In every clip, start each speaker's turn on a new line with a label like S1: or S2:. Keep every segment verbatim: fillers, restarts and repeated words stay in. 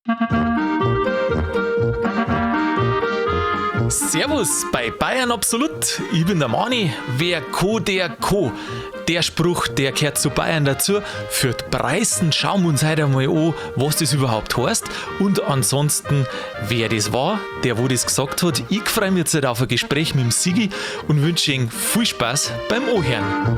S1: Servus bei Bayern Absolut. Ich bin der Mani. Wer Co, der Co. Der Spruch, der gehört zu Bayern dazu. Für die Preisen schauen wir uns heute einmal an, was das überhaupt heißt. Und ansonsten, wer das war, der wo das gesagt hat. Ich freue mich jetzt auf ein Gespräch mit dem Sigi und wünsche Ihnen viel Spaß beim Anhören.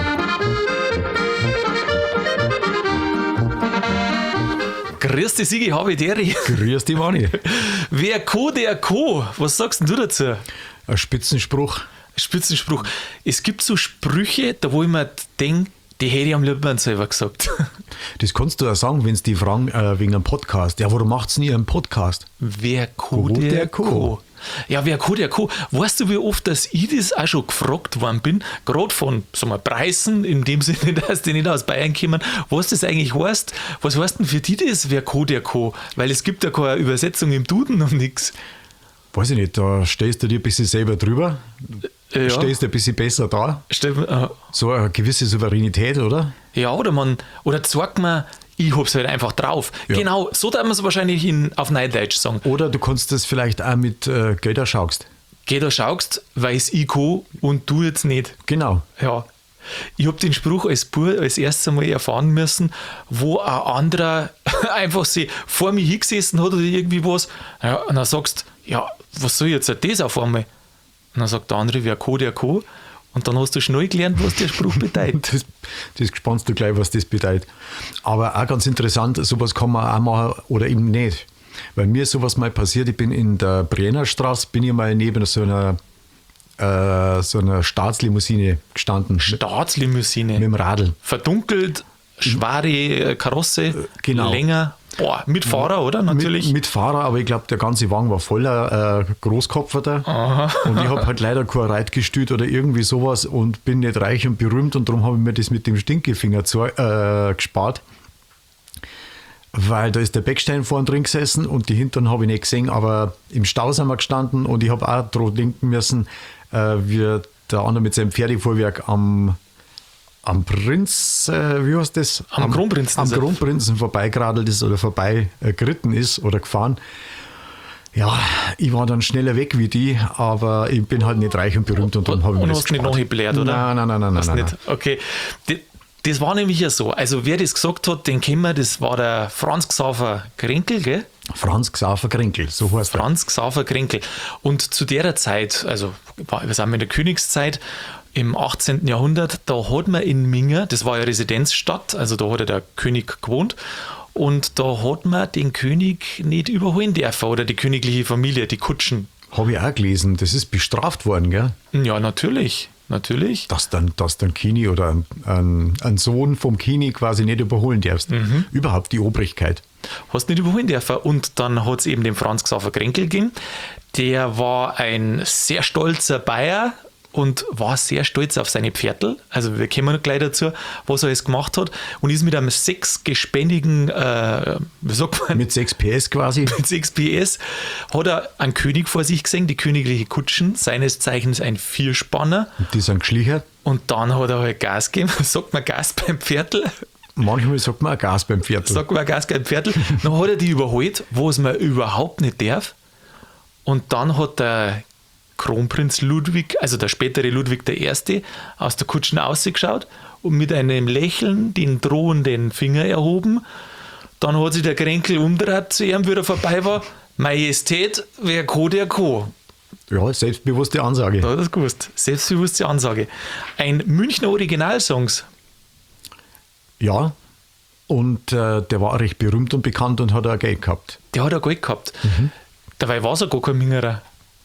S1: Grüß dich, Sigi, habe ich Deri.
S2: Grüß dich, Mani.
S1: Wer Co, der Co. Was sagst denn du dazu?
S2: Ein Spitzenspruch.
S1: Spitzenspruch. Es gibt so Sprüche, da wo ich mir denke, die hätte ich am liebsten selber gesagt.
S2: Das kannst du ja sagen, wenn sie die fragen äh, wegen einem Podcast. Ja, warum macht's nie einen Podcast?
S1: Wer Co, der, der Co. Co. Ja, wer Co, der Co. Weißt du, wie oft dass ich das auch schon gefragt worden bin, gerade von sagen wir, Preisen, in dem Sinne, dass die nicht aus Bayern kommen, was das eigentlich heißt. Was heißt denn für die das, wer Co, der Co? Weil es gibt ja keine Übersetzung im Duden und nichts.
S2: Weiß ich nicht, da stehst du dir ein bisschen selber drüber, ja. Stehst du ein bisschen besser da.
S1: Stimmt, äh,
S2: so eine gewisse Souveränität, oder?
S1: Ja, oder man, oder sagt man, ich hab's halt einfach drauf. Ja. Genau, so darf man es wahrscheinlich in, auf Neudeutsch sagen.
S2: Oder du kannst das vielleicht auch mit äh, Gelder schaust.
S1: Gelder schaust, weiß ich kann und du jetzt nicht.
S2: Genau.
S1: Ja. Ich habe den Spruch als Bub als erstes Mal erfahren müssen, wo ein anderer einfach sich vor mir hingesessen hat oder irgendwie was. Ja, und dann sagst du, ja, was soll jetzt das auf einmal? Und dann sagt der andere, wer Co, der Co. Und dann hast du schnell gelernt, was der Spruch bedeutet.
S2: das, das spannst du gleich, was das bedeutet. Aber auch ganz interessant, sowas kann man auch machen oder eben nicht. Weil mir ist sowas mal passiert, ich bin in der Briennerstraße, bin ich mal neben so einer, äh, so einer Staatslimousine gestanden.
S1: Staatslimousine?
S2: Mit dem Radl.
S1: Verdunkelt, schwere Karosse,
S2: genau.
S1: Länger. Boah, mit Fahrer, oder? Natürlich.
S2: Mit, mit Fahrer, aber ich glaube, der ganze Wagen war voller äh, Großkopferter.
S1: Aha.
S2: Und ich habe halt leider kein Reitgestüt oder irgendwie sowas und bin nicht reich und berühmt und darum habe ich mir das mit dem Stinkefinger zu, äh, gespart. Weil da ist der Beckstein vorne drin gesessen und die Hintern habe ich nicht gesehen, aber im Stau sind wir gestanden und ich habe auch dran denken müssen, äh, wie der andere mit seinem Pferdefuhrwerk am am Prinz, äh, wie heißt das?
S1: Am, am Kronprinzen.
S2: Am Kronprinzen vorbeigeradelt ist oder vorbeigeritten ist oder gefahren. Ja, ich war dann schneller weg wie die, aber ich bin halt nicht reich und berühmt und darum habe ich mir das
S1: gespart. Und hast nicht nachgebläht, oder?
S2: Nein, nein, nein, nein. nein, nein.
S1: Nicht? Okay. Das war nämlich ja so. Also wer das gesagt hat, den kennen wir, das war der Franz Xaver Krenkel, gell?
S2: Franz Xaver Krenkel, so heißt er.
S1: Franz Xaver Krenkel. Und zu der Zeit, also wir sind in der Königszeit, im achtzehnten Jahrhundert, da hat man in Minga, das war ja Residenzstadt, also da hat ja der König gewohnt, und da hat man den König nicht überholen dürfen oder die königliche Familie, die Kutschen.
S2: Habe ich auch gelesen, das ist bestraft worden, gell?
S1: Ja, natürlich, natürlich.
S2: Dass dann, dass dann Kini oder ein, ein, ein Sohn vom Kini quasi nicht überholen darfst. Mhm. Überhaupt die Obrigkeit.
S1: Hast nicht überholen dürfen. Und dann hat es eben den Franz Xaver Krenkel gegeben. Der war ein sehr stolzer Bayer und war sehr stolz auf seine Pferdl. Also wir kommen gleich dazu, was er alles gemacht hat. Und ist mit einem sechsgespännigen, äh, wie sagt man?
S2: Mit sechs P S quasi.
S1: Mit sechs P S hat er einen König vor sich gesehen, die königliche Kutschen, seines Zeichens ein Vierspanner.
S2: Und die sind geschlichert.
S1: Und dann hat er halt Gas gegeben. Sagt man Gas beim Pferdl?
S2: Manchmal sagt man auch Gas beim Pferdl.
S1: Sagt man Gas beim Pferdl. Dann hat er die überholt, was man überhaupt nicht darf. Und dann hat der Kronprinz Ludwig, also der spätere Ludwig der Erste, aus der Kutschen ausgeschaut und mit einem Lächeln den drohenden Finger erhoben. Dann hat sich der Krenkel umgedreht zu ihm, wie er vorbei war. Majestät, wer Co, der Co.
S2: Ja, selbstbewusste Ansage.
S1: Da hat er es gewusst. Selbstbewusste Ansage. Ein Münchner Originalsongs.
S2: Ja, und äh, der war recht berühmt und bekannt und hat auch Geld gehabt.
S1: Der hat auch Geld gehabt. Mhm. Dabei war es ja gar kein Mingerer.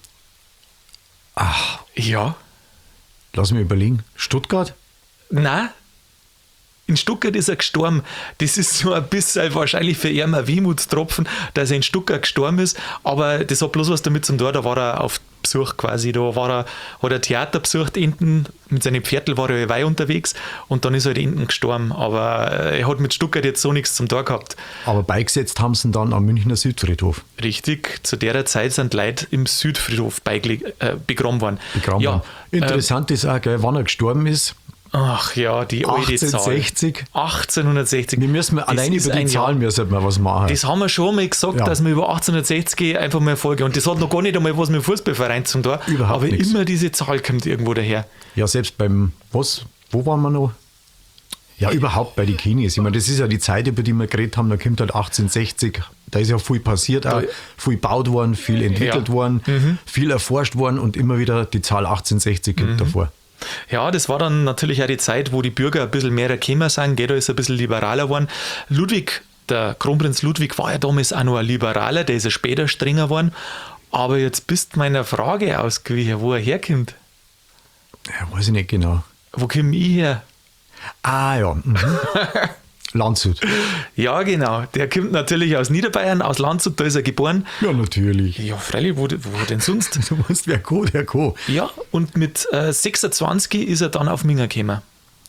S2: Ach.
S1: Ja.
S2: Lass mich überlegen. Stuttgart?
S1: Nein. In Stuttgart ist er gestorben. Das ist so ein bisschen wahrscheinlich für ihn ein Wehmutstropfen, dass er in Stuttgart gestorben ist. Aber das hat bloß was damit zu tun. Da war er auf Besuch quasi. Da war er, hat er Theater besucht, hinten mit seinem Pferdl war er weit unterwegs und dann ist er halt hinten gestorben. Aber er hat mit Stuttgart jetzt so nichts zum Tor gehabt.
S2: Aber beigesetzt haben sie ihn dann am Münchner Südfriedhof.
S1: Richtig. Zu der Zeit sind Leute im Südfriedhof beigeleg- äh, begraben worden.
S2: Begraben
S1: ja,
S2: worden. Interessant äh, ist auch, gell, wann er gestorben ist.
S1: Ach ja, die alte Zahl.
S2: achtzehnhundertsechzig.
S1: achtzehnhundertsechzig.
S2: Wir müssen
S1: Das
S2: allein
S1: ist
S2: über die
S1: ein Jahr.
S2: Zahlen müssen wir was machen.
S1: Das haben wir schon mal gesagt,
S2: Ja.
S1: dass wir über achtzehnhundertsechzig einfach mal folgen. Und das hat noch gar nicht einmal was mit dem Fußballverein zu tun.
S2: Überhaupt
S1: aber
S2: nichts.
S1: immer diese Zahl kommt irgendwo daher.
S2: Ja, selbst beim, was, wo waren wir noch? Ja, überhaupt bei den Kinis. Ich meine, das ist ja die Zeit, über die wir geredet haben, da kommt halt achtzehnhundertsechzig, da ist ja viel passiert, auch,
S1: Da-
S2: viel gebaut worden, viel entwickelt
S1: Ja.
S2: worden, viel erforscht worden und immer wieder die Zahl achtzehnhundertsechzig kommt davor.
S1: Ja, das war dann natürlich auch die Zeit, wo die Bürger ein bisschen mehr gekommen sind. Gell, da ist ein bisschen liberaler geworden. Ludwig, der Kronprinz Ludwig, war ja damals auch noch ein Liberaler, der ist ja später strenger geworden. Aber jetzt bist meiner Frage ausgewichen, wo er herkommt.
S2: Ja, weiß ich nicht genau.
S1: Wo komme ich her?
S2: Ah ja, mhm. Landshut.
S1: Ja, genau. Der kommt natürlich aus Niederbayern, aus Landshut, da ist er geboren.
S2: Ja, natürlich.
S1: Ja, freilich, wo, wo denn sonst?
S2: Du musst wer co, der co.
S1: Ja, und mit äh, sechsundzwanzig ist er dann auf Minga gekommen,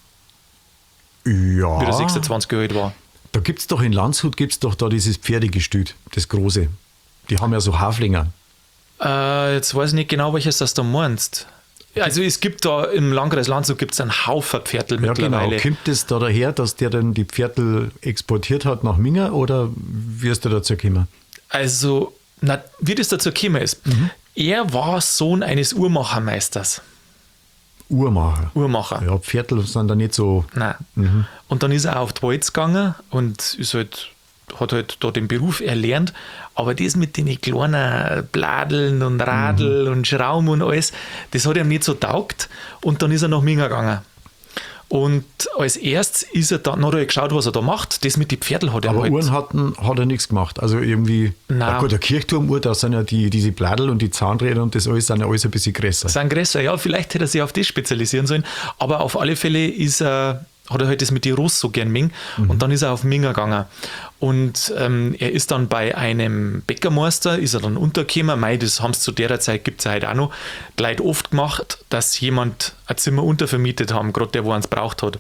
S1: wie er
S2: Ja,
S1: sechsundzwanzig Jahre alt war.
S2: da gibt es doch in Landshut gibt's doch da dieses Pferdegestüt, das große. Die haben ja so Haflinger.
S1: Äh, jetzt weiß ich nicht genau, welches das da meinst. Also es gibt da im Landkreis Landshut gibt's einen Haufen Pferdl
S2: Ja, genau.
S1: mittlerweile.
S2: Kommt es da daher, dass der dann die Pferdl exportiert hat nach Minga oder wie ist der dazu gekommen?
S1: Also, na, wie das dazu gekommen ist.
S2: Mhm.
S1: Er war Sohn eines Uhrmachermeisters.
S2: Uhrmacher.
S1: Uhrmacher.
S2: Ja, Pferdl sind da nicht so.
S1: Nein.
S2: Mhm.
S1: Und dann ist er auf die Walz gegangen und ist halt, hat halt da den Beruf erlernt. Aber das mit den kleinen Bladeln und Radl
S2: Mhm.
S1: und Schrauben und alles, das hat ihm nicht so taugt. Und dann ist er nach Minga gegangen. Und als erstes ist er dann, hat er geschaut, was er da macht. Das mit den Pferdl hat er
S2: Aber
S1: halt.
S2: Uhren hatten, hat er nichts gemacht. Also irgendwie,
S1: Nein.
S2: ja gut, der Kirchturmuhr, da sind ja die, diese Bladel und die Zahnräder und das alles sind ja alles ein bisschen größer.
S1: Sind größer, ja, vielleicht hätte er sich auf das spezialisieren sollen. Aber auf alle Fälle ist er, hat er halt das mit den Ross so gern Ming. Und dann ist er auf Minga gegangen. Und ähm, er ist dann bei einem Bäckermeister, ist er dann untergekommen. Mei, das haben sie zu der Zeit, gibt es ja heute auch noch, die Leute oft gemacht, dass jemand ein Zimmer untervermietet haben, gerade der, wo er es braucht hat.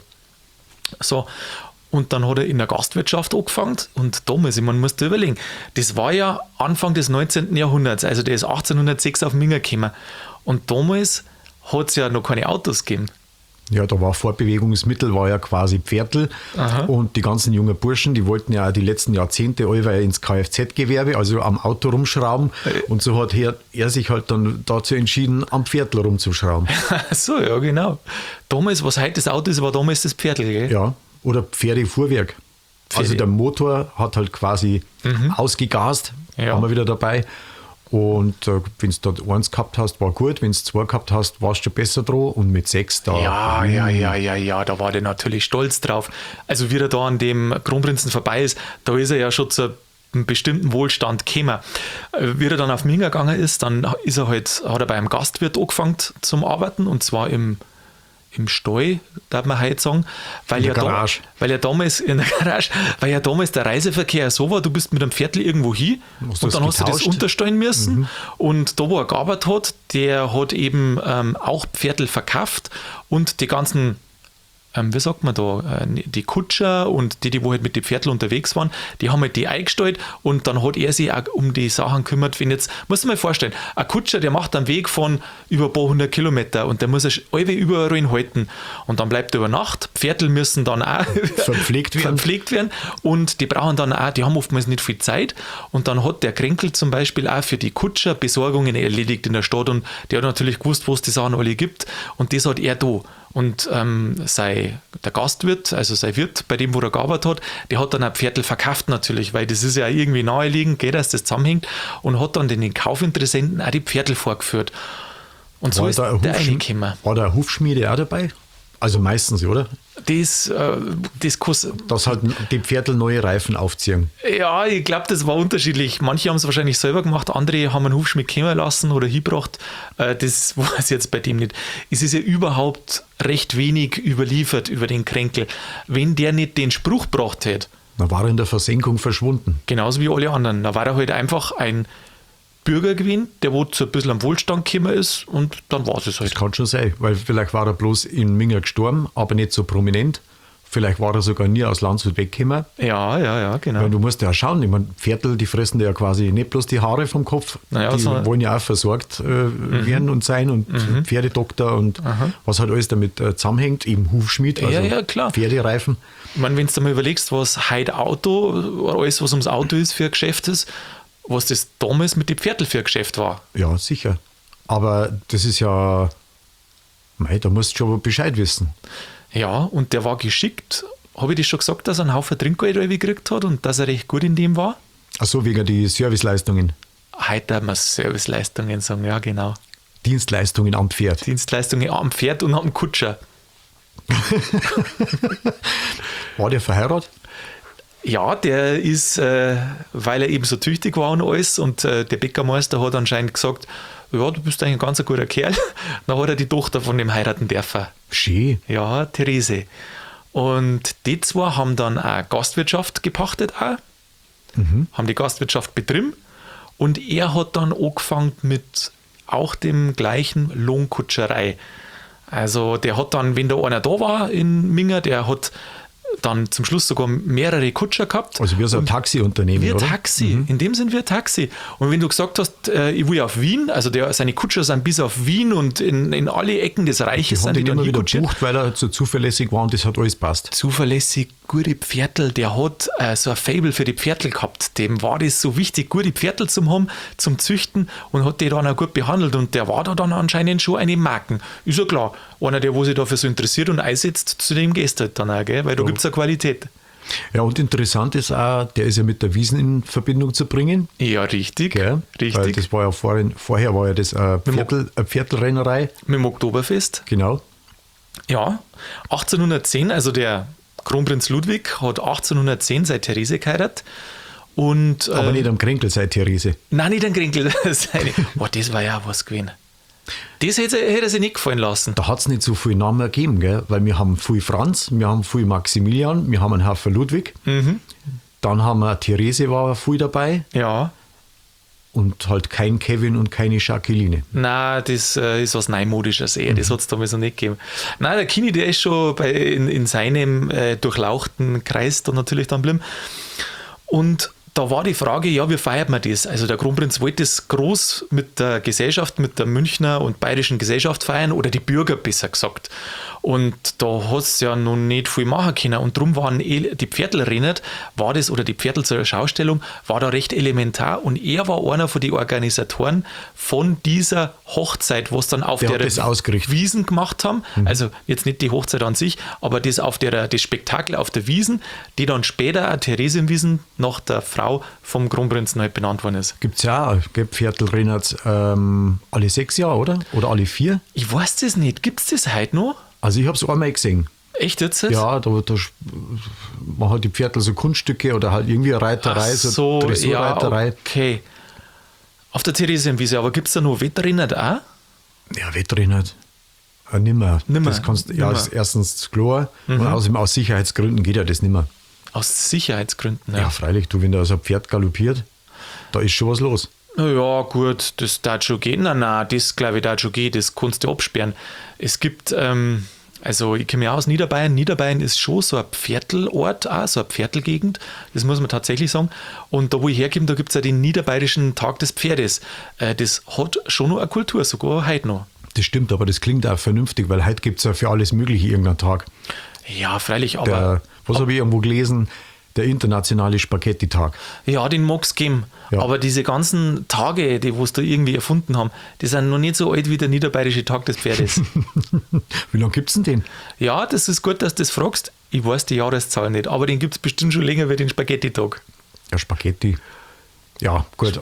S1: So. Und dann hat er in der Gastwirtschaft angefangen und damals, ich meine, musst du überlegen, das war ja Anfang des neunzehnten Jahrhunderts, also der ist achtzehnhundertsechs auf Minga gekommen. Und damals hat es ja noch keine Autos gegeben.
S2: Ja, da war Fortbewegungsmittel, war ja quasi Pferdl.
S1: Aha.
S2: Und die ganzen jungen Burschen, die wollten ja auch die letzten Jahrzehnte allweil ins Kfz-Gewerbe, also am Auto rumschrauben. Und so hat er, er sich halt dann dazu entschieden, am Pferdl rumzuschrauben.
S1: So, ja, genau. Damals, was heute das Auto ist, war damals das Pferdl, gell?
S2: Ja, oder Pferdefuhrwerk. Also
S1: Pferde-
S2: der Motor hat halt quasi ausgegast,
S1: Ja.
S2: haben wir wieder dabei. Und äh, wenn du dort eins gehabt hast, war gut. Wenn du zwei gehabt hast, warst du schon besser dran. Und mit sechs da.
S1: Ja, ja, ja, ja, ja, da war der natürlich stolz drauf. Also wie er da an dem Kronprinzen vorbei ist, da ist er ja schon zu einem bestimmten Wohlstand gekommen. Äh, Wie er dann auf Minga gegangen ist, dann ist er halt, hat er bei einem Gastwirt angefangen zum Arbeiten und zwar im im Stall, darf man heute sagen, weil,
S2: In
S1: ja
S2: der
S1: da,
S2: Garage.
S1: weil ja damals in der Garage, weil ja damals der Reiseverkehr so war, du bist mit einem Pferdl irgendwo hin
S2: Hast du
S1: und
S2: das
S1: dann hast du das
S2: getauscht?
S1: unterstellen müssen und da, wo er gearbeitet hat, der hat eben ähm, auch Pferdl verkauft und die ganzen ähm, wie sagt man da, äh, die Kutscher und die, die wo halt mit den Pferdl unterwegs waren, die haben halt die eingestellt und dann hat er sich auch um die Sachen gekümmert, wenn jetzt, musst du dir mal vorstellen, ein Kutscher, der macht einen Weg von über ein paar hundert Kilometer und der muss sich alle überall hinhalten und dann bleibt er über Nacht, Pferdl müssen dann auch
S2: Verpflegt werden.
S1: verpflegt werden und die brauchen dann auch, die haben oftmals nicht viel Zeit und dann hat der Kränkel zum Beispiel auch für die Kutscher Besorgungen erledigt in der Stadt und der hat natürlich gewusst, wo es die Sachen alle gibt und das hat er da. Und ähm, sei, der Gastwirt, also sein Wirt, bei dem, wo er gearbeitet hat, der hat dann ein Pferdl verkauft natürlich, weil das ist ja irgendwie naheliegend, geht, dass das zusammenhängt und hat dann den Kaufinteressenten auch die Pferdl vorgeführt. Und so
S2: War
S1: ist
S2: da ein
S1: der
S2: Hufsch-
S1: reingekommen.
S2: War da eine Hufschmiede auch dabei? Also meistens, oder?
S1: Das, äh, das kann,
S2: Dass halt die Pferdl neue Reifen aufziehen.
S1: ja, ich glaube, das war unterschiedlich. Manche haben es wahrscheinlich selber gemacht, andere haben einen Hufschmied kommen lassen oder hingebracht. Äh, das weiß ich jetzt bei dem nicht. Es ist ja überhaupt recht wenig überliefert über den Kränkel. Wenn der nicht den Spruch gebracht hätte,
S2: Dann war er in der Versenkung verschwunden.
S1: genauso wie alle anderen, da war er halt einfach ein Bürger gewesen, der wo zu ein bisschen am Wohlstand gekommen ist und dann war es halt.
S2: Das kann schon sein, weil vielleicht war er bloß in Minga gestorben, aber nicht so prominent. Vielleicht war er sogar nie aus Landshut weggekommen.
S1: Ja, ja, ja, genau.
S2: Weil du musst ja schauen, ich meine, Pferdl, die fressen ja quasi nicht bloß die Haare vom Kopf,
S1: Naja,
S2: die
S1: so-
S2: wollen ja auch versorgt äh, werden und sein und Pferdedoktor und was halt alles damit äh, zusammenhängt, eben Hufschmied, also
S1: Ja, ja, klar.
S2: Pferdereifen.
S1: Ich meine, wenn du dir mal überlegst, was heute Auto, oder alles, was ums Auto ist, für ein Geschäft ist, was das damals mit den Pferdl für ein Geschäft war.
S2: Ja, sicher. Aber das ist ja, mei, da musst du schon Bescheid wissen.
S1: Ja, und der war geschickt. Habe ich das schon gesagt, dass er einen Haufen Trinkgeld gekriegt hat und dass er recht gut in dem war?
S2: Ach so, wegen die Serviceleistungen,
S1: Heute darf man Serviceleistungen sagen, ja genau.
S2: Dienstleistungen am Pferd.
S1: Dienstleistungen am Pferd und am Kutscher.
S2: War der verheiratet?
S1: Ja, der ist, äh, weil er eben so tüchtig war und alles und äh, der Bäckermeister hat anscheinend gesagt, ja, du bist eigentlich ein ganz guter Kerl. Dann hat er die Tochter von dem heiraten dürfen.
S2: Schön.
S1: Ja, Therese. Und die zwei haben dann auch Gastwirtschaft gepachtet auch, haben die Gastwirtschaft betrieben und er hat dann angefangen mit auch dem gleichen Lohnkutscherei. Also der hat dann, wenn da einer da war in Minger, der hat dann zum Schluss sogar mehrere Kutscher gehabt.
S2: Also wir so ein Taxiunternehmen,
S1: Wir
S2: oder?
S1: Taxi, in dem sind wir Taxi. Und wenn du gesagt hast, äh, ich will auf Wien, also der, seine Kutscher sind bis auf Wien und in, in alle Ecken des
S2: Die
S1: Reiches
S2: haben
S1: sind die
S2: den
S1: dann
S2: immer wieder
S1: hinkutschiert.
S2: gebucht, weil er so zuverlässig war und das hat alles passt.
S1: Zuverlässig, gute Pferdl, der hat äh, so ein Faible für die Pferdl gehabt. Dem war das so wichtig, gute Pferdl zum haben, zum Züchten und hat die dann auch gut behandelt. Und der war da dann anscheinend schon eine Marken. Ist ja klar, einer, der wo sich dafür so interessiert und einsetzt, zu dem gehst du halt dann auch, gell? Weil da gibt es eine Qualität.
S2: Ja, und interessant ist auch, der ist ja mit der Wiesn in Verbindung zu bringen.
S1: Ja, richtig.
S2: Gell? Weil
S1: Richtig.
S2: das war ja vorhin, vorher war ja das äh, Viertel, eine Viertelrennerei.
S1: Mit dem Oktoberfest.
S2: Genau.
S1: Ja, achtzehnhundertzehn, also der Kronprinz Ludwig hat achtzehnhundertzehn seine Therese geheiratet. Und,
S2: Aber
S1: äh,
S2: nicht am Kränkel sei Therese.
S1: Nein, nicht ein Krinkel. Seine. Boah, das war ja was gewesen. Das hätte, hätte er sich nicht gefallen lassen.
S2: Da hat es nicht so viele Namen gegeben, gell? Weil wir haben viel Franz, wir haben viel Maximilian, wir haben einen Haufen Ludwig.
S1: Mhm.
S2: Dann haben wir Therese war viel dabei
S1: Ja,
S2: und halt kein Kevin und keine Jacqueline.
S1: nein, das äh, ist was Neumodisches eher. Das hat es damals noch nicht gegeben. Nein, der Kini, der ist schon bei, in, in seinem äh, durchlauchten Kreis da natürlich dann geblieben. Und da war die Frage, ja, wie feiert man das? Also der Kronprinz wollte das groß mit der Gesellschaft, mit der Münchner und Bayerischen Gesellschaft feiern oder die Bürger besser gesagt. Und da hat es ja noch nicht viel machen können. Und darum waren eh- die Pferdlrennen, war das, oder die Pferdl zur Schaustellung, war da recht elementar. Und er war einer von den Organisatoren von dieser Hochzeit, was dann auf
S2: Der
S1: der,
S2: hat das ausgerichtet.
S1: Wiesen gemacht haben. Also jetzt nicht die Hochzeit an sich, aber das auf der, das Spektakel auf der Wiesen, die dann später auch Theresienwiesen nach der Frau vom Kronprinzen halt benannt worden ist.
S2: Gibt es ja auch, gell, Viertelrenner ähm, alle sechs Jahre, oder? Oder alle vier?
S1: Ich weiß das nicht. Gibt es das heute noch?
S2: Also ich habe es einmal gesehen.
S1: Echt jetzt?
S2: Ja, da, da machen halt die Pferdl so Kunststücke oder halt irgendwie eine Reiterei,
S1: Ach
S2: so,
S1: so, ja,
S2: Dressurreiterei.
S1: okay. Auf der Theresienwiese, aber gibt es da noch Wettrennen auch?
S2: Ja, Wettrennen. Äh, nimmer.
S1: Nimmer,
S2: Das kannst, ja,
S1: nimmer.
S2: ist erstens klar. Und außerdem aus Sicherheitsgründen geht ja das nimmer.
S1: Aus Sicherheitsgründen,
S2: Ja,
S1: ja.
S2: freilich, du, wenn da so ein Pferd galoppiert, da ist schon was los.
S1: Na ja, gut, das darf schon gehen. Nein, nein, das glaube ich darf schon gehen, das kannst du absperren. Es gibt, ähm, also ich komme ja aus Niederbayern. Niederbayern ist schon so ein Pferdlort, auch so eine Pferdlgegend, das muss man tatsächlich sagen. Und da, wo ich herkomme, da gibt es ja den Niederbayerischen Tag des Pferdes. Äh, das hat schon noch eine Kultur, sogar heute noch.
S2: Das stimmt, aber das klingt auch vernünftig, weil heute gibt es ja für alles Mögliche irgendeinen Tag.
S1: Ja, freilich, aber.
S2: Der, was habe ich irgendwo gelesen? Der internationale Spaghetti-Tag.
S1: Ja, den mag es geben.
S2: Ja.
S1: Aber diese ganzen Tage, die was da irgendwie erfunden haben, die sind noch nicht so alt wie der Niederbayerische Tag des Pferdes.
S2: Wie lange gibt es denn den?
S1: Ja, das ist gut, dass du das fragst. Ich weiß die Jahreszahl nicht, aber den gibt es bestimmt schon länger wie den Spaghetti-Tag.
S2: Ja, Spaghetti. Ja, gut.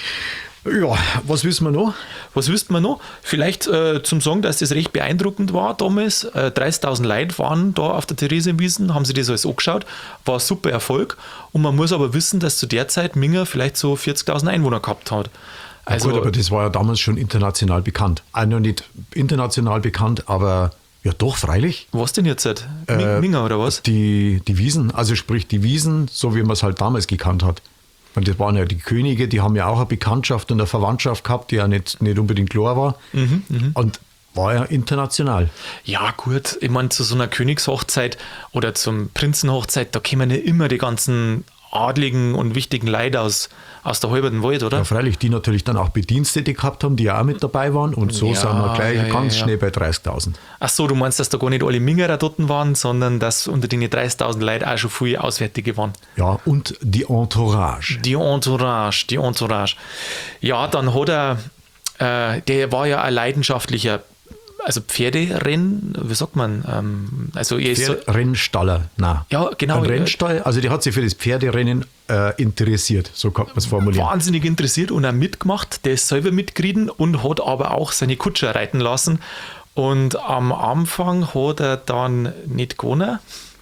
S2: Ja, was wissen wir noch?
S1: Was wüsste man noch? Vielleicht äh, zum Sagen, dass das recht beeindruckend war damals. Äh, dreißigtausend Leute waren da auf der Theresienwiesen, haben sich das alles angeschaut. War ein super Erfolg. Und man muss aber wissen, dass zu der Zeit Minger vielleicht so vierzigtausend Einwohner gehabt hat. Also,
S2: Gut, aber das war ja damals schon international bekannt. Auch noch nicht international bekannt, aber ja doch, freilich.
S1: was denn jetzt? Halt?
S2: Äh,
S1: Minger oder was?
S2: Die, die Wiesen, also sprich die Wiesen, so wie man es halt damals gekannt hat. Und das waren ja die Könige, die haben ja auch eine Bekanntschaft und eine Verwandtschaft gehabt, die ja nicht, nicht unbedingt klar war. Und war ja international.
S1: Ja, gut, ich meine, zu so einer Königshochzeit oder zum Prinzenhochzeit, da kommen ja immer die ganzen adligen und wichtigen Leute aus, aus der halben Welt, oder?
S2: Ja, freilich, die natürlich dann auch Bedienstete gehabt haben, die ja auch mit dabei waren. Und so
S1: Ja,
S2: sind wir gleich
S1: ja, ja,
S2: ganz
S1: ja.
S2: schnell bei dreißigtausend.
S1: Ach so, du meinst, dass da gar nicht alle Mingerer dort waren, sondern dass unter den dreißigtausend Leuten auch schon viele Auswärtige waren.
S2: Ja, und die Entourage.
S1: Die Entourage, die Entourage. Ja, dann hat er, äh, der war ja ein leidenschaftlicher, also Pferderennen, wie sagt man? Ähm, also er ist so,
S2: Der Rennstaller, nein.
S1: ja, genau.
S2: Ein
S1: äh,
S2: Rennstall, also der hat sich für das Pferderennen äh, interessiert, so kann man es formulieren.
S1: Wahnsinnig interessiert und auch mitgemacht. Der ist selber mitgeritten und hat aber auch seine Kutscher reiten lassen. Und am Anfang hat er dann nicht gewonnen.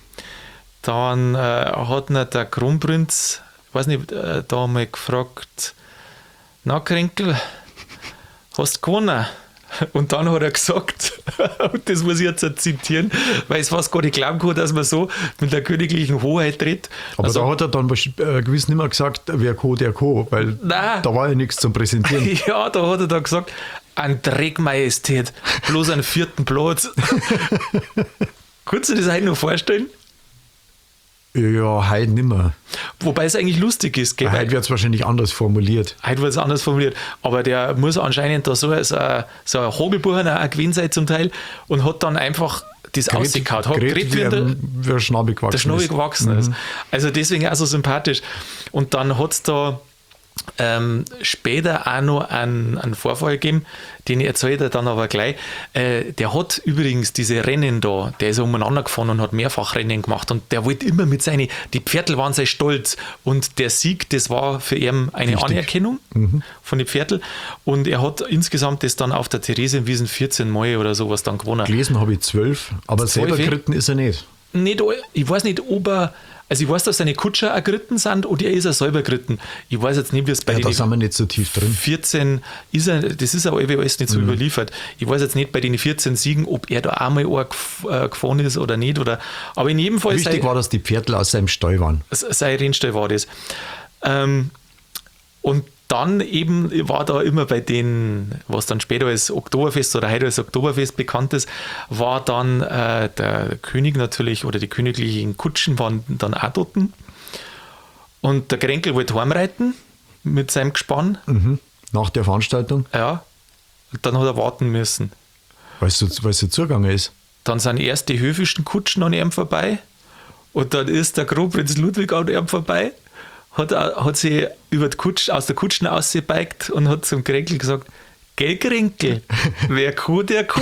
S1: Dann äh, hat ihn der Kronprinz, ich weiß nicht, äh, da mal gefragt, na Kränkel, hast du gewonnen? Und dann hat er gesagt, und das muss ich jetzt zitieren, weil es fast gar nicht glauben kann, dass man so mit der königlichen Hoheit tritt.
S2: Aber
S1: Also,
S2: da hat er dann äh, gewiss nicht mehr gesagt, wer Co, der Co, weil
S1: Nein.
S2: da war ja nichts zum Präsentieren.
S1: ja, da hat er dann gesagt, an Dreckmajestät, bloß einen vierten Platz. Kannst du dir das heute noch vorstellen?
S2: Ja, heute nicht mehr.
S1: Wobei es eigentlich lustig ist, gell?
S2: Heute wird es wahrscheinlich anders formuliert.
S1: Heute wird es anders formuliert, aber der muss anscheinend da so, so ein, so ein Hagelbuchener auch gewesen sein zum Teil und hat dann einfach das ausgekaut. Hat
S2: Gerät,
S1: geredet, wie der,
S2: wie ein Schnabel gewachsen
S1: der Schnabel
S2: ist.
S1: gewachsen ist. Also deswegen auch so sympathisch. Und dann hat es da ähm, später auch noch einen, einen Vorfall gegeben, den erzählt er dann aber gleich. Äh, der hat übrigens diese Rennen da, der ist umeinander gefahren und hat mehrfach Rennen gemacht und der wollte immer mit seinen, die Pferdl waren sehr stolz und der Sieg, das war für ihn eine
S2: Wichtig.
S1: Anerkennung von den Pferdl und er hat insgesamt das dann auf der Theresienwiesen vierzehn Mal oder sowas dann gewonnen.
S2: Gelesen habe ich zwölf, aber
S1: Zwölf,
S2: selber
S1: eh?
S2: geritten ist er nicht.
S1: Nicht, all- ich weiß nicht, ob er, also ich weiß, dass seine Kutscher auch geritten sind und er ist auch selber geritten. Ich weiß jetzt nicht, wie es bei
S2: Ja, da
S1: den
S2: sind wir nicht so tief drin.
S1: vierzehn ist er, das ist aber alles nicht so überliefert. Ich weiß jetzt nicht bei den vierzehn Siegen, ob er da einmal ein gef- äh, gefahren ist oder nicht. Oder, aber in jedem Fall
S2: Wichtig
S1: sei,
S2: war, dass die Pferdl aus seinem Stall waren.
S1: sein Rennstall war das. Ähm, und dann eben war da immer bei den, was dann später als Oktoberfest oder heute als Oktoberfest bekannt ist, war dann äh, der König natürlich oder die königlichen Kutschen waren dann auch dort. Und der Kränkel wollte heimreiten mit seinem Gespann.
S2: Mhm. Nach der Veranstaltung,
S1: Ja. Und dann hat er warten müssen.
S2: weil es so, weil es so zugegangen ist.
S1: Dann sind erst die höfischen Kutschen an ihm vorbei und dann ist der Kronprinz Ludwig an ihm vorbei, hat, er- hat sie über die Kutsch, aus der Kutschen ausgebeigt und hat zum Kränkel gesagt, gell Kränkel, wer Kuh, der Kuh.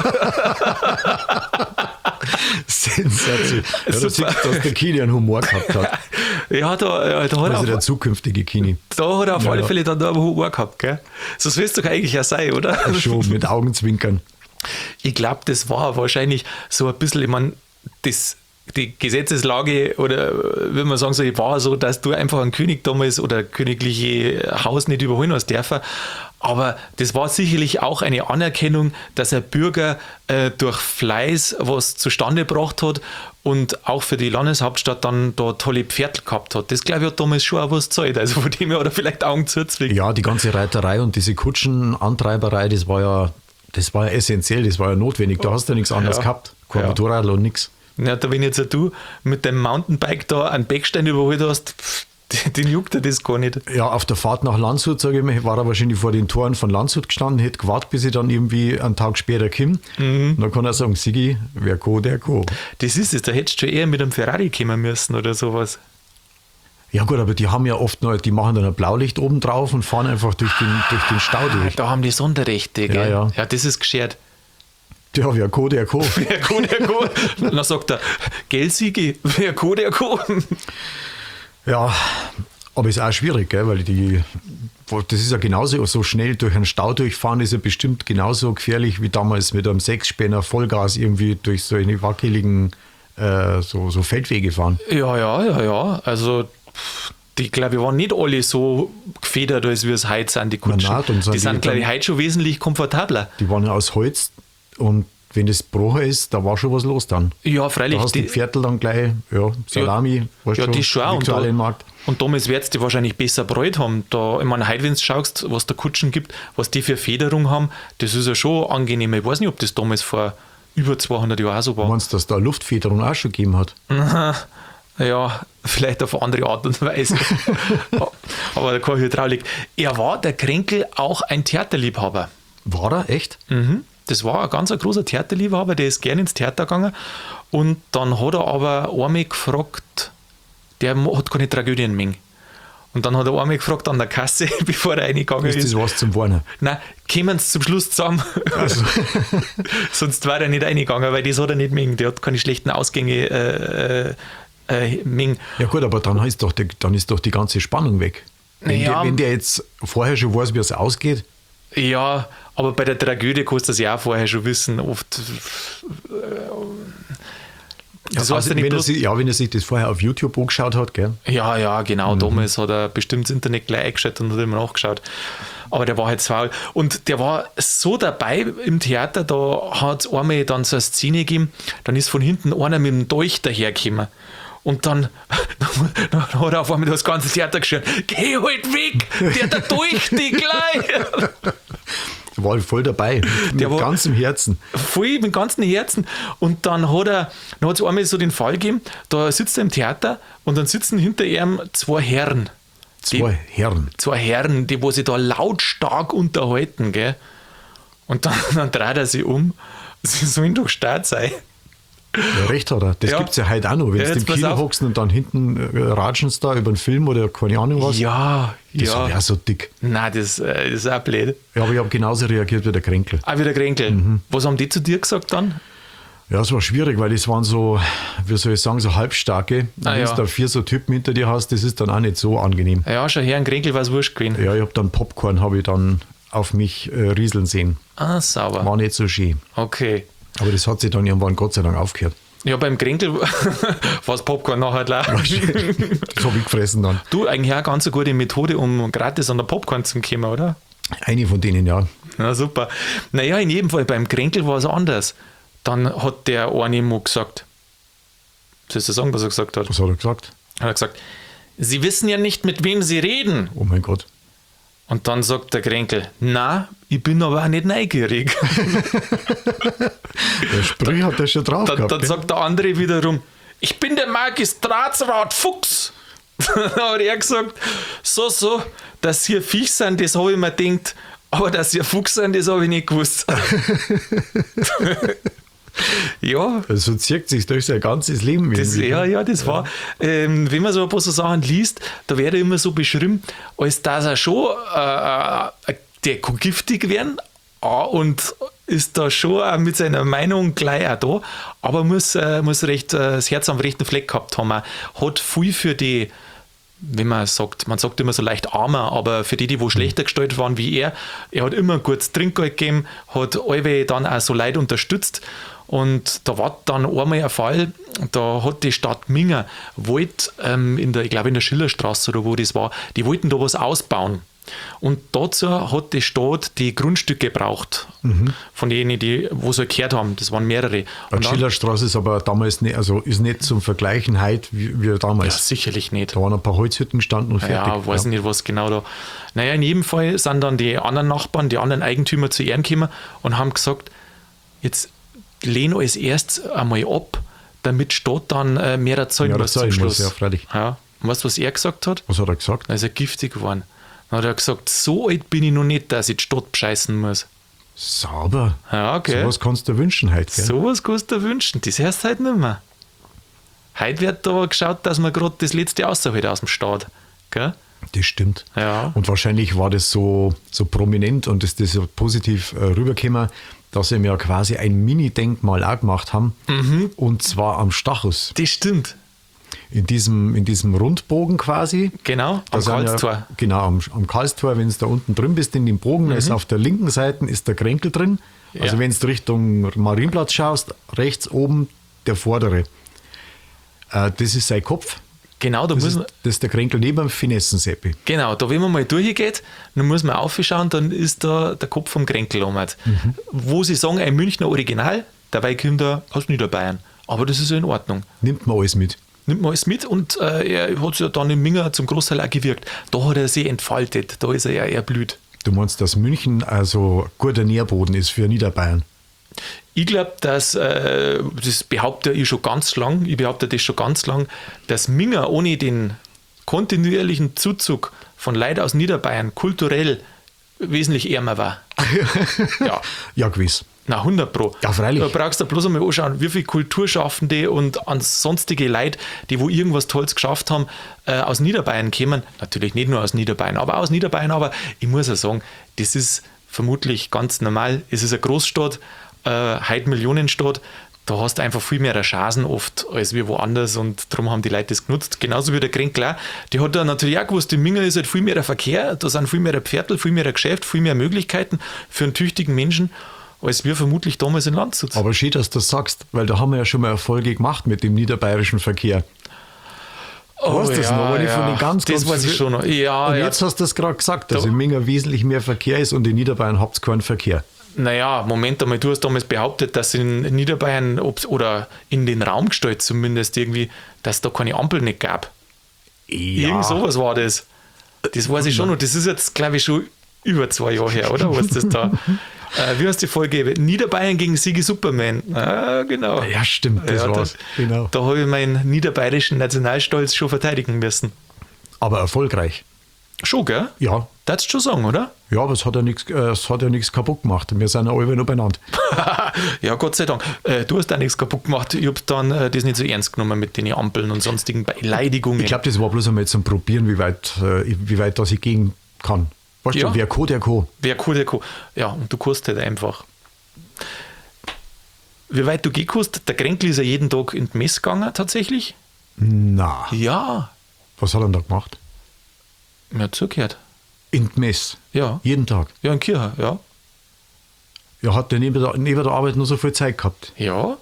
S2: Sensationell. Ja, da
S1: Super.
S2: siehst du, dass der Kini einen Humor gehabt hat.
S1: Ja, da, ja, da, hat
S2: Also
S1: er
S2: der
S1: auf,
S2: zukünftige Kini.
S1: da hat er auf
S2: Ja,
S1: alle
S2: ja.
S1: Fälle dann noch einen Humor gehabt. Gell? So soll es doch eigentlich auch sein, oder?
S2: Schon mit Augenzwinkern.
S1: Ich glaube, das war wahrscheinlich so ein bisschen, ich meine, das, die Gesetzeslage oder äh, würde man sagen, so, war so, dass du einfach einen König damals oder königliche Haus nicht überholen hast dürfen. Aber das war sicherlich auch eine Anerkennung, dass ein Bürger äh, durch Fleiß was zustande gebracht hat und auch für die Landeshauptstadt dann da tolle Pferde gehabt hat. Das, glaube ich, hat damals schon auch was gezahlt. Also von dem her hat er vielleicht Augen zuzwickt.
S2: Ja, die ganze Reiterei und diese Kutschenantreiberei, das war ja, das war ja essentiell, das war ja notwendig. Da hast du ja nichts anderes
S1: Ja.
S2: gehabt. Kein
S1: Ja.
S2: Motorrad und nichts.
S1: Ja, da wenn jetzt du mit dem Mountainbike da einen Beckstein überholt hast, pff, den juckt er das gar nicht.
S2: Ja, auf der Fahrt nach Landshut, sage ich mal, war er wahrscheinlich vor den Toren von Landshut gestanden, hätte gewartet, bis ich dann irgendwie einen Tag später komme.
S1: Mhm.
S2: Und dann kann er sagen, Sigi, wer Co, der Co.
S1: Das ist es, da hättest du schon eher mit einem Ferrari kommen müssen oder sowas.
S2: Ja gut, aber die haben ja oft noch, die machen dann ein Blaulicht oben drauf und fahren einfach durch den, durch den Stau durch.
S1: Da haben die Sonderrechte, gell?
S2: ja.
S1: Ja, das ist geschert.
S2: Ja, wer Co, der Co.
S1: Wer Co, der Co. Dann sagt er, gell, Sigi, wer Co, der Co.
S2: Ja, aber ist auch schwierig, gell? Weil die, das ist ja genauso, so schnell durch einen Stau durchfahren ist ja bestimmt genauso gefährlich wie damals mit einem Sechsspänner Vollgas irgendwie durch so eine wackeligen äh, so, so Feldwege fahren.
S1: Ja, ja, ja, ja. Also, pff, die, glaube ich, waren nicht alle so gefedert, als wir es heute sind, die Kutschen.
S2: Na, na, dann sind
S1: die
S2: die
S1: sind, glaube ich,
S2: dann-
S1: heute schon wesentlich komfortabler.
S2: Die waren ja aus Holz und wenn das gebrochen ist, da war schon was los dann.
S1: Ja,
S2: Da
S1: freilich.
S2: hast du die
S1: Die,
S2: Pferdl dann gleich, ja, Salami, weißt
S1: ja,
S2: du,
S1: die schon. Und da,
S2: Viktualienmarkt.
S1: Und damals wird's die wahrscheinlich besser bräut haben. Da, ich meine, heute, wenn du schaust, was da Kutschen gibt, was die für Federung haben, das ist ja schon angenehm. Ich weiß nicht, ob das damals vor über zweihundert Jahren auch so war.
S2: Meinst du, dass da Luftfederung auch schon gegeben hat?
S1: Ja, vielleicht auf eine andere Art und Weise. Aber keine Hydraulik. Er war, der Kränkel, auch ein Theaterliebhaber.
S2: War er? Echt?
S1: Mhm. Das war ein ganz ein großer Theaterliebhaber, der ist gerne ins Theater gegangen. Und dann hat er aber einmal gefragt, der hat keine Tragödien mehr. Und dann hat er einmal gefragt an der Kasse, bevor er reingegangen ist.
S2: Ist das was zum Warnen?
S1: Nein, kommen sie zum Schluss zusammen. Also. Sonst wäre er nicht reingegangen, weil das hat er nicht mehr. Der hat keine schlechten Ausgänge äh, äh, mehr.
S2: Ja gut, aber dann ist doch die, dann ist doch die ganze Spannung weg. Wenn,
S1: Ja.
S2: der, wenn der jetzt vorher schon weiß, wie es ausgeht,
S1: Ja, aber bei der Tragödie kannst du das ja auch vorher schon wissen. Oft. Das
S2: ja,
S1: heißt
S2: also
S1: ja nicht
S2: wenn, er
S1: bloß,
S2: sich, ja, wenn er sich das vorher auf YouTube angeschaut hat, gell?
S1: ja, ja, genau.
S2: Mhm.
S1: Damals hat er bestimmt das Internet gleich eingeschaltet und hat immer nachgeschaut. Aber der war halt faul. Und der war so dabei im Theater, da hat es einmal dann so eine Szene gegeben, dann ist von hinten einer mit dem Dolch dahergekommen. Und dann, dann hat er auf einmal das ganze Theater geschrien: Geh halt weg, der da durch die gleich.
S2: Der war voll dabei, mit
S1: Der war-
S2: ganzem Herzen.
S1: Voll mit ganzem Herzen. Und dann hat er, dann hat es einmal so den Fall gegeben, da sitzt er im Theater und dann sitzen hinter ihm zwei Herren.
S2: Zwei Herren.
S1: Zwei Herren, die wo sich da lautstark unterhalten, gell? Und dann, dann dreht er sich um, sie sollen doch stark sein.
S2: Ja, recht hat er. Das
S1: Ja.
S2: gibt es ja heute auch noch. Wenn
S1: Ja,
S2: du
S1: jetzt
S2: im
S1: pass
S2: Kino
S1: auf.
S2: hockst und dann hinten äh, ratschen sie da über einen Film oder keine Ahnung was.
S1: Ja,
S2: das
S1: ja.
S2: wäre so dick.
S1: Nein, das, äh, das ist auch blöd.
S2: Ja, aber ich habe genauso reagiert wie der Kränkel.
S1: Auch wieder Kränkel.
S2: Mhm.
S1: Was haben die zu dir gesagt dann?
S2: Ja, es war schwierig, weil das waren so, wie soll ich sagen, so halbstarke.
S1: Ah,
S2: Wenn
S1: ja.
S2: du da vier so Typen hinter dir hast, das ist dann auch nicht so angenehm.
S1: Ja, schon her, ein Kränkel war es wurscht gewesen.
S2: Ja, ich habe dann Popcorn habe ich dann auf mich äh, rieseln sehen.
S1: Ah, sauber.
S2: War nicht so schön.
S1: Okay.
S2: Aber das hat sich dann irgendwann Gott sei Dank aufgehört.
S1: Ja, beim Kränkel war das Popcorn nachher klar.
S2: Das habe ich gefressen dann.
S1: Du, eigentlich auch eine ganz gute Methode, um gratis an der Popcorn zu kommen, oder?
S2: Eine von denen, ja.
S1: Na super. Naja, in jedem Fall, beim Kränkel war es anders. Dann hat der eine mal gesagt, sollst du sagen, was er gesagt hat?
S2: Was hat er gesagt?
S1: Hat er gesagt, Sie wissen ja nicht, mit wem Sie reden.
S2: Oh mein Gott.
S1: Und dann sagt der Kränkel, na, ich bin aber auch nicht neugierig.
S2: Der Sprüh hat er schon drauf
S1: Dann,
S2: gehabt.
S1: dann
S2: gell?
S1: sagt der andere wiederum, ich bin der Magistratsrat Fuchs. Dann hat er gesagt, so, so, dass hier Viech sind, das habe ich mir gedacht, aber dass hier Fuchs sind, das habe ich nicht gewusst. Ja,
S2: So zirkt sich durch sein ganzes Leben.
S1: das,
S2: irgendwie.
S1: ja, ja, das war, ähm, wenn man so ein paar so Sachen liest, da wird er immer so beschrieben, als dass er schon, äh, äh, der kann giftig werden äh, und ist da schon auch mit seiner Meinung gleich auch da, aber muss, äh, muss recht, äh, das Herz am rechten Fleck gehabt haben. Er hat viel für die, wenn man sagt, man sagt immer so leicht armer, aber für die, die wo schlechter gestellt waren wie er, er hat immer ein gutes Trinkgeld gegeben, hat alle dann auch so Leute unterstützt. Und da war dann einmal ein Fall, da hat die Stadt Minga, wollte ähm, in der, ich glaube in der Schillerstraße oder wo das war, die wollten da was ausbauen. Und dazu hat die Stadt die Grundstücke gebraucht, mhm. von denen, die wo sie gehört haben. Das waren mehrere.
S2: Die
S1: Und dann,
S2: Schillerstraße ist aber damals nicht, also ist nicht zum Vergleichen heute wie, wie
S1: ja,
S2: damals.
S1: sicherlich nicht.
S2: Da waren ein paar Holzhütten gestanden und fertig.
S1: Ja, weiß nicht, was genau da. Naja, in jedem Fall sind dann die anderen Nachbarn, die anderen Eigentümer zu Ehren gekommen und haben gesagt, jetzt lehnen als erstes einmal ab, damit die Stadt dann äh, mehr zahlen
S2: Mehr
S1: muss zum
S2: zahlen muss,
S1: Schluss.
S2: ja, freilich.
S1: Ja. Und weißt du, was er gesagt hat?
S2: Was hat er gesagt?
S1: Da ist er giftig geworden. Dann hat er gesagt, so alt bin ich noch nicht, dass ich die Stadt bescheißen muss.
S2: Sauber.
S1: Ja, okay.
S2: So was kannst du dir wünschen heute. Gell?
S1: So was kannst du dir wünschen. Das hörst du heute nicht mehr. Heute wird da geschaut, dass man gerade das letzte außerhält aus dem Staat. Gell?
S2: Das stimmt.
S1: Ja.
S2: Und wahrscheinlich war das so, so prominent und ist das so positiv äh, rübergekommen, dass sie mir ja quasi ein Mini-Denkmal auch gemacht haben.
S1: Mhm.
S2: Und zwar am Stachus.
S1: Das stimmt.
S2: In diesem, in diesem Rundbogen quasi.
S1: Genau,
S2: Da
S1: am
S2: sind
S1: Karlstor.
S2: Ja, genau, am, am Karlstor, wenn du da unten drin bist, in dem Bogen, da ist auf der linken Seite ist der Kränkel drin. Also
S1: Ja.
S2: wenn du Richtung Marienplatz schaust, rechts oben der vordere. Äh, das ist sein Kopf.
S1: Genau, da
S2: Das
S1: muss
S2: ist,
S1: man,
S2: das ist der Kränkel neben dem Finessenseppi.
S1: genau, da wenn man mal durchgeht, dann muss man aufschauen, dann ist da der Kopf vom Kränkel um. Mhm. Wo sie sagen, ein Münchner Original, dabei kommt er aus Niederbayern. Aber das ist ja in Ordnung.
S2: Nimmt man alles mit.
S1: nimmt man alles mit und äh, er hat sich ja dann in Minga zum Großteil auch gewirkt. Da hat er sich entfaltet, da ist er ja erblüht.
S2: Du meinst, dass München also guter Nährboden ist für Niederbayern?
S1: Ich glaube, dass, äh, das behaupte ich schon ganz lang, ich behaupte das schon ganz lang, dass Minga ohne den kontinuierlichen Zuzug von Leuten aus Niederbayern kulturell wesentlich ärmer war. Ja.
S2: Ja, gewiss.
S1: Na, hundert Pro.
S2: Ja, freilich.
S1: Da brauchst du bloß einmal anschauen, wie viele Kulturschaffende und sonstige Leute, die wo irgendwas Tolles geschafft haben, äh, aus Niederbayern kommen. Natürlich nicht nur aus Niederbayern, aber aus Niederbayern. Aber ich muss ja sagen, das ist vermutlich ganz normal. Es ist eine Großstadt, äh, heute Millionenstadt. Da hast du einfach viel mehr Chancen oft als wie woanders und darum haben die Leute das genutzt. Genauso wie der Kränkel auch. Die hat da natürlich auch gewusst, in Minga ist halt viel mehr der Verkehr, da sind viel mehr der Pferdl, viel mehr der Geschäft, viel mehr Möglichkeiten für einen tüchtigen Menschen, als wir vermutlich damals in Landshut.
S2: Aber schön, dass du das sagst, weil da haben wir ja schon mal Erfolge gemacht mit dem niederbayerischen Verkehr.
S1: Oh,
S2: weißt du das
S1: ja,
S2: noch? Wenn ich
S1: ja.
S2: von den ganz,
S1: das
S2: ganz
S1: weiß ich schon noch. Ja,
S2: und
S1: ja.
S2: jetzt hast du das gerade gesagt, dass
S1: Da-
S2: in Minga wesentlich mehr Verkehr ist und in Niederbayern habt ihr keinen Verkehr.
S1: Naja, Moment einmal, du hast damals behauptet, dass in Niederbayern ob's, oder in den Raum gestellt zumindest irgendwie, dass es da keine Ampel nicht gab.
S2: Ja.
S1: Irgend sowas war das. Das weiß ich schon und das ist jetzt, glaube ich, schon über zwei Jahre her, oder? Was das da? äh, wie heißt die Folge? Niederbayern gegen Sigi Superman. Ah, genau.
S2: Ja, stimmt, das
S1: Ja,
S2: war's.
S1: Da,
S2: Genau.
S1: da habe ich meinen niederbayerischen Nationalstolz schon verteidigen müssen.
S2: Aber erfolgreich.
S1: Schon, gell?
S2: Ja.
S1: Darfst du schon sagen, oder?
S2: Ja, aber es hat ja nichts äh, es hat ja nichts kaputt gemacht. Wir sind ja alle noch beieinander.
S1: Ja, Gott sei Dank. Äh, du hast da nichts kaputt gemacht. Ich habe dann äh, das nicht so ernst genommen mit den Ampeln und sonstigen Beleidigungen.
S2: Ich glaube, das war bloß einmal zum Probieren, wie weit, äh, wie weit das ich gehen kann. Weißt
S1: Ja.
S2: du, wer Co, der Co.
S1: Wer cool, der cool. Ja, und du kannst halt einfach. Wie weit du gehen kannst, der Kränkel ist ja jeden Tag in die Mess gegangen, tatsächlich.
S2: Na,
S1: Ja,
S2: was hat er denn da gemacht?
S1: mir hat zugehört.
S2: In die Mess.
S1: Ja.
S2: Jeden Tag.
S1: Ja, in Kirche, ja.
S2: Ja, hat der neben der, neben der Arbeit nur so viel Zeit gehabt?
S1: Ja.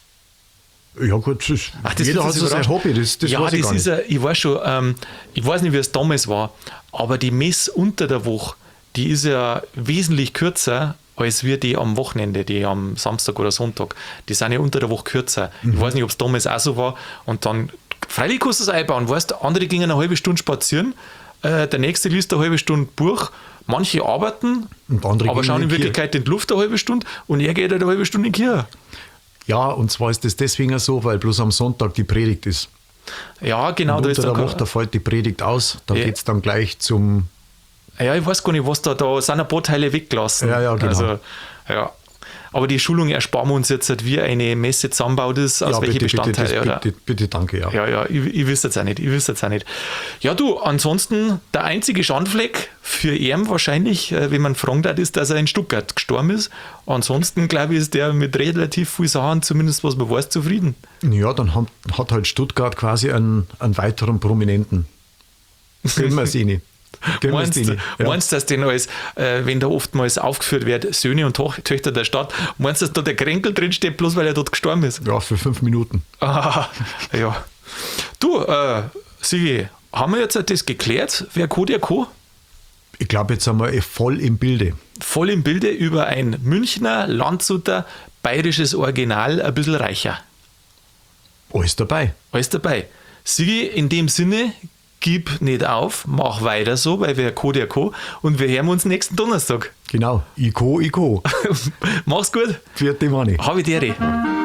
S2: Ja, gut, das ist,
S1: Ach, das
S2: jeder
S1: wird
S2: hat
S1: uns
S2: so sein
S1: überraschen.
S2: Hobby, das, das
S1: ja,
S2: weiß ich
S1: das
S2: gar
S1: ist
S2: nicht.
S1: ja, ich weiß schon, ähm, ich weiß nicht, wie es damals war, aber die Mess unter der Woche, die ist ja wesentlich kürzer als wir die am Wochenende, die am Samstag oder Sonntag. Die sind ja unter der Woche kürzer.
S2: Mhm.
S1: Ich weiß nicht, ob es damals auch so war. Und dann, freilich kannst du es einbauen, weißt du, andere gingen eine halbe Stunde spazieren, äh, der nächste liest eine halbe Stunde Buch, manche arbeiten,
S2: Und andere
S1: aber
S2: gehen
S1: schauen
S2: in
S1: in
S2: die Kirche.
S1: Wirklichkeit in die Luft eine halbe Stunde und er geht halt eine halbe Stunde in die Kirche.
S2: Ja, und zwar ist das deswegen so, weil bloß am Sonntag die Predigt ist.
S1: Ja, genau,
S2: Und
S1: da
S2: unter
S1: ist
S2: der
S1: dann
S2: Woche, da fällt die Predigt aus, da
S1: Ja.
S2: geht es dann gleich zum...
S1: Ja, ich weiß gar nicht, was da, da sind ein paar Teile weggelassen.
S2: Ja, ja, genau.
S1: Also, ja. Aber die Schulung ersparen wir uns jetzt, halt, wie eine Messe zusammenbaut ist, aus
S2: ja,
S1: welchen
S2: bitte, bitte,
S1: Bestandteile.
S2: das,
S1: oder?
S2: bitte, bitte, danke, ja.
S1: Ja, ja, ich, ich wüsste jetzt auch nicht, ich wüsste jetzt auch nicht. Ja, du, ansonsten, der einzige Schandfleck für ihn wahrscheinlich, äh, wenn man fragen darf, ist, dass er in Stuttgart gestorben ist. Ansonsten, glaube ich, ist der mit relativ viel Sachen, zumindest was man weiß, zufrieden.
S2: Ja, dann hat, hat halt Stuttgart quasi einen, einen weiteren Prominenten. Gönnen wir es ihnen. Gönnen wir's
S1: Meinst du,
S2: ihnen. Ja.
S1: meinst du, dass den als, äh, wenn da oftmals aufgeführt wird, Söhne und Toch- Töchter der Stadt, meinst du, dass da der Kränkel drin steht, bloß weil er dort gestorben ist?
S2: ja, für fünf Minuten.
S1: Ah, ja. Du, äh, Sigi, haben wir jetzt das geklärt? Wer Co, der Co?
S2: Ich glaube, jetzt sind wir eh voll im Bilde.
S1: Voll im Bilde über ein Münchner, Landshuter, bayerisches Original, ein bisschen reicher.
S2: Alles dabei.
S1: Alles dabei. Sigi, in dem Sinne, gib nicht auf, mach weiter so, weil wer Co, der Co. Und wir hören uns nächsten Donnerstag.
S2: Genau. Iko, Iko.
S1: Mach's gut.
S2: Vierte Manni.
S1: Habe ich dir.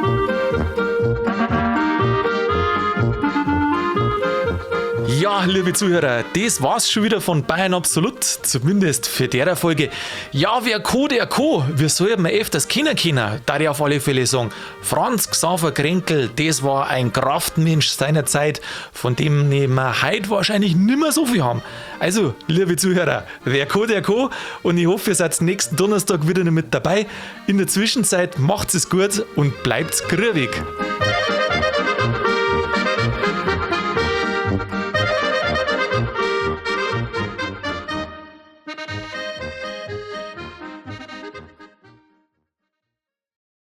S1: Ja, liebe Zuhörer, das war's schon wieder von Bayern Absolut, zumindest für der Folge. Ja, wer Co, der Co, wir sollten mal öfters kennen können, da ich auf alle Fälle sagen. Franz Xaver Kränkel, das war ein Kraftmensch seiner Zeit, von dem wir heute wahrscheinlich nicht mehr so viel haben. Also, liebe Zuhörer, wer Co, der Co, und ich hoffe, ihr seid nächsten Donnerstag wieder mit dabei. In der Zwischenzeit macht's es gut und bleibt's grübig.